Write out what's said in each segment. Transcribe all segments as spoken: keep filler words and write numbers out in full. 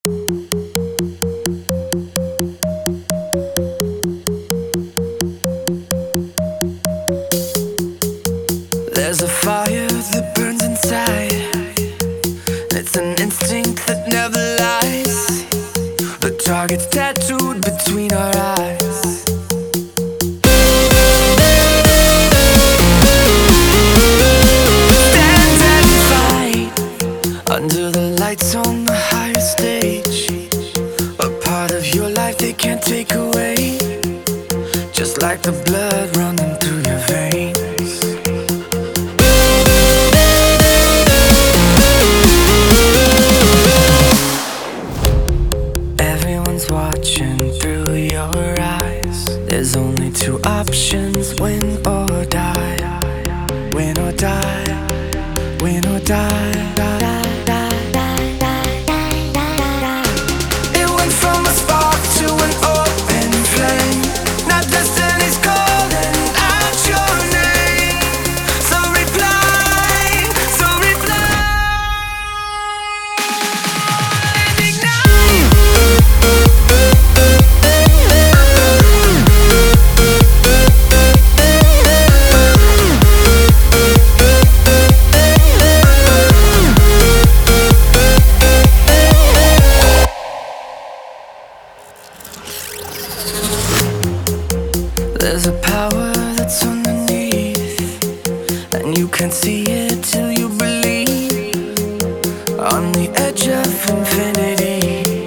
There's a fire that burns inside. It's an instinct that never lies. The target's tattooed between our eyes. Stand and fight under the lights on the higher stage. A part of your life they can't take away, just like the blood running through your veins. Watching through your eyes. There's only two options: win or die. Win or die. Win or die. It went from a spark to an open flame. Now destiny's calling out your name. So reply, so reply and ignite. There's a power that's underneath, and you can't see it till you believe. On the edge of infinity,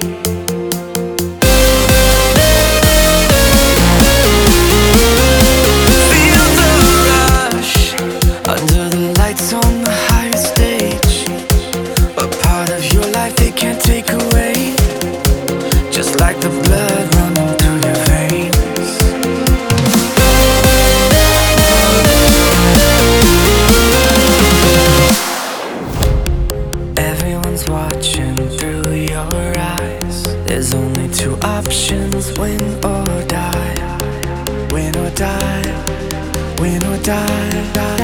feel the rush under the lights on the higher stage. A part of your life they can't take away, just like the blood running through your veins. Watching through your eyes. There's only two options: win or die. Win or die. Win or die.